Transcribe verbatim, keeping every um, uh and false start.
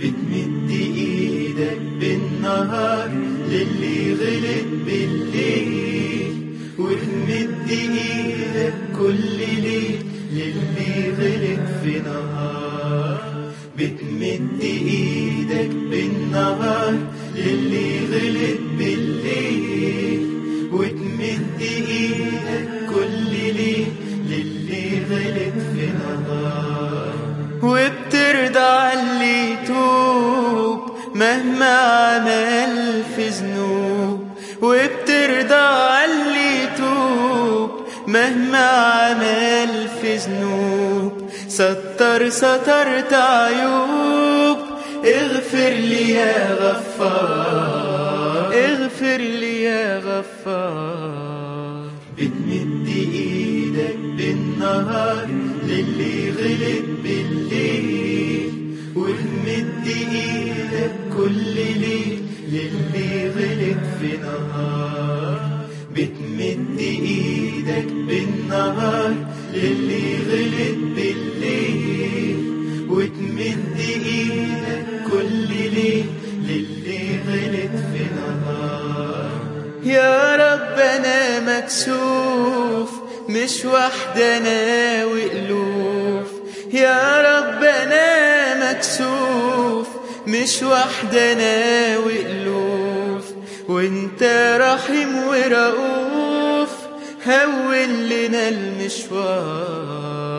بتمد ايدك بالنهار للي غلط بالليل، وتمد ايدك كل ليل للي غلط في نهار. بتمد ايدك بالنهار للي غلط بالليل، وتمد ايدك كل ليل للي غلط في نهار. وبترضى اللي يتوب مهما عمل في ذنوب، وبترضى اللي يتوب مهما عمل في ذنوب. ستر سترت عيوب، اغفر لي يا غفار، اغفر لي يا غفار. بتمد ايدك بالنهار للي غلط بالليل، وتمد ايدك كل ليل للي غلط في نهار. بتمد ايدك بالنهار للي غلط بالليل، وتمد ايدك كل ليل للي غلط في نهار. يا رب انا مكسوف، مش وحدنا وألوف. يا رب انا مكسوف، مش وحدنا وألوف. وانت رحيم ورؤوف، هون لنا المشوار.